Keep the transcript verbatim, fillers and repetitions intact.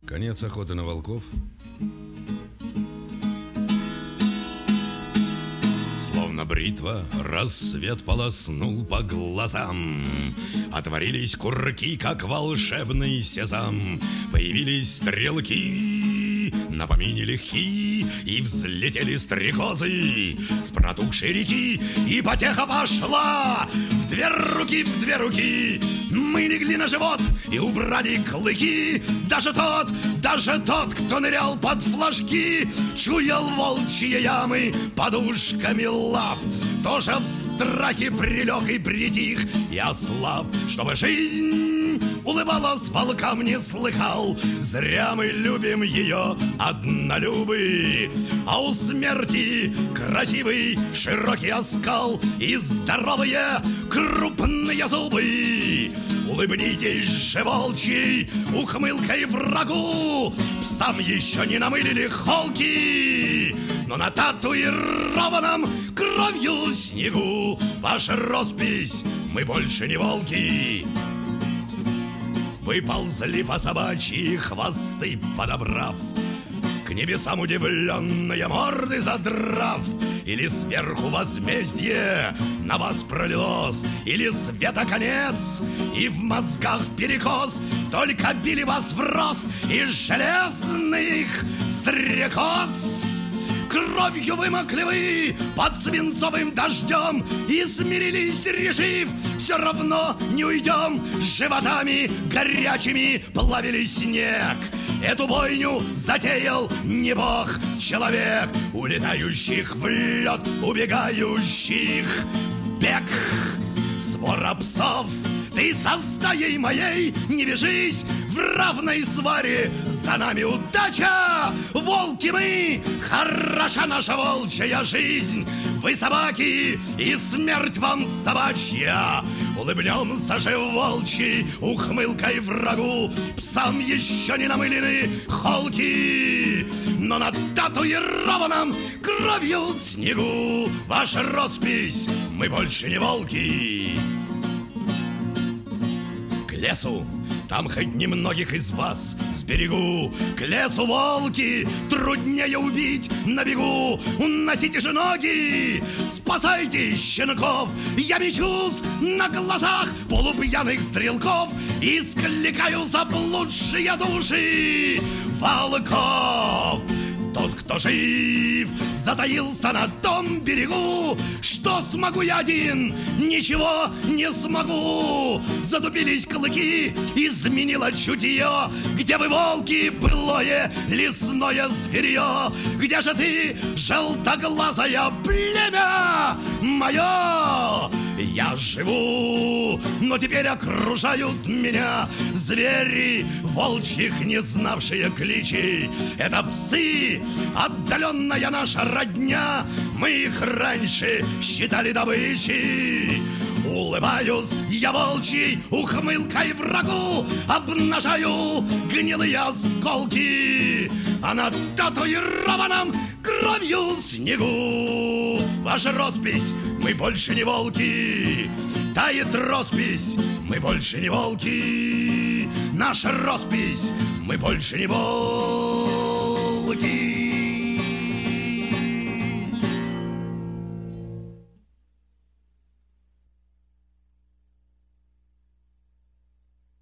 Конец охоты на волков. Словно бритва рассвет полоснул по глазам. Отворились курки, как волшебный сезам. Появились стрелки на помине легки, и взлетели стрекозы с протухшей реки, и потеха пошла в две руки, в две руки. Мы легли на живот и убрали клыки. Даже тот, даже тот, кто нырял под флажки, чуял волчьи ямы подушками лап. Тоже в страхе прилег и притих и ослаб, чтобы жизнь улыбалась волкам, не слыхал. Зря мы любим ее, однолюбы. А у смерти красивый широкий оскал и здоровые крупные зубы. Улыбнитесь же волчьей ухмылкой врагу. Псам еще не намылили холки, но на татуированном кровью снегу ваша роспись, мы больше не волки. Выползли по собачьи хвосты подобрав, к небесам удивленные морды задрав. Или сверху возмездие на вас пролилось, или света конец, и в мозгах перекос. Только били вас в рост из железных стрекоз. Кровью вымокли вы под свинцовым дождем и смирились, решив, все равно не уйдем. Животами горячими плавили снег. Эту бойню затеял не бог, человек. Улетающих в лед, убегающих в бег. Свора псов, ты со стаей моей не вяжись в равной сваре. За нами удача, волки мы, хороша наша волчья жизнь. Вы собаки, и смерть вам собачья. Улыбнемся же волчьей ухмылкой врагу. Псам еще не намылены холки, но на татуированном кровью снегу ваша роспись, мы больше не волки. К лесу, там хоть немногих из вас сберегу. К лесу, волки, труднее убить на бегу. Уносите же ноги, спасайте щенков. Я мечусь на глазах полупьяных стрелков и скликаю заблудшие души волков. Тот, кто жив, затаился на том берегу. Что смогу я один? Ничего не смогу. Затупились клыки, изменило чутье. Где вы, волки, былое лесное зверье? Где же ты, желтоглазое племя мое? Я живу, но теперь окружают меня звери, волчьих не знавшие кличей. Это псы, отдаленная наша родня. Мы их раньше считали добычей. Улыбаюсь я волчьей ухмылкой врагу, обнажаю гнилые осколки, а на татуированном кровью снегу ваша роспись, мы больше не волки. Тает роспись, мы больше не волки. Наша роспись, мы больше не волки.